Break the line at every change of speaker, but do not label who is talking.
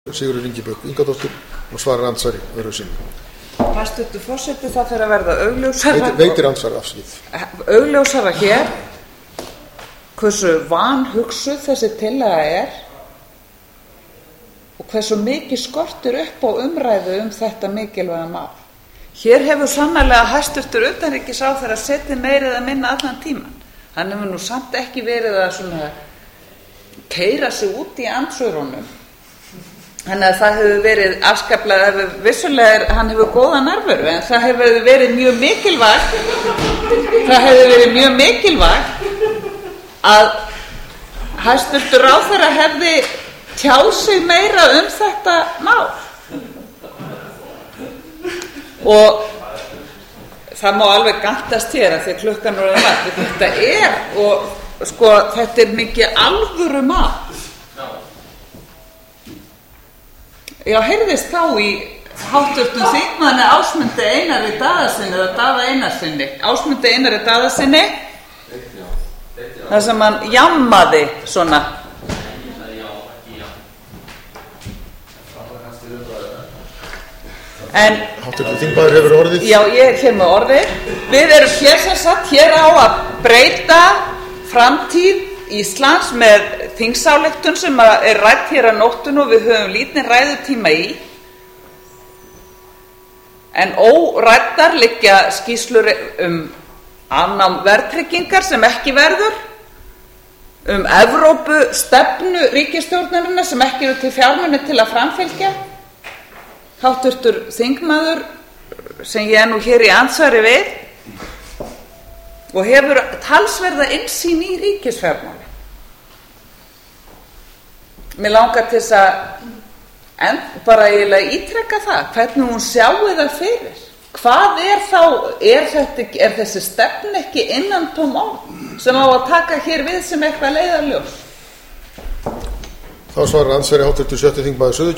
Sigurður Ingibjörg Ingadóttir og svarar andsvari öðru sinni.
Hæstvirtur forseti, það fer að verða augljósara.
Veitir andsvar afskið.
Augljósara hér hversu vanhugsuð þessi tillaga er og hversu mikið skortir upp á umræðu þetta mikilvæga mál. Hér hefur sannarlega hæstvirtur utanríkisráðherra setið meira eða minna allan tímann. Hann hefur nú samt ekki verið að svona keyra sig út í andsvörunum. Þannig að það hefur verið afskaplega, vissulega hann hefur góða nærveru, en það hefur verið mjög mikilvægt að hæstvirtur ráðherra hefði tjáð sig meira þetta mál. Og það má alveg gantast hér að því að klukkan er orðin margt. Þetta er, og sko, þetta er mikið alvöru mál. Já, heyrðist þá í háttvirtum þingmanni Ásmundi Einari Daðasyni eða Daða Einarssyni, Ásmundi Einari Daðasyni, þar sem hann jammaði svona. En
Háttvirtur þingmaður hefur orðið.
Já, ég er hér með orðið. Við erum hér sem sagt hér á að breyta framtíð Íslands með þingsályktun sem er rædd hér að nóttunni og við höfum lítinn ræðutíma í. En óræddar liggja skýrslur afnám verðtryggingar sem ekki verður, Evrópustefnu ríkisstjórnarinnar sem ekki eru til fjármuni til að framfylgja. Háttvirtur þingmaður sem ég er nú hér í andsvari við og hefur talsverða innsýn í ríkisfjármálin. Mér langar til þess að bara eiginlega ítreka það, hvernig hún sjái það fyrir. Hvað er þá, er þessi stefna ekki innantóm orð sem á að taka hér við sem eitthvað leiðarljós?
Þá svarar andsvari háttvirtur 7. þingmaður Suðurkjördæmis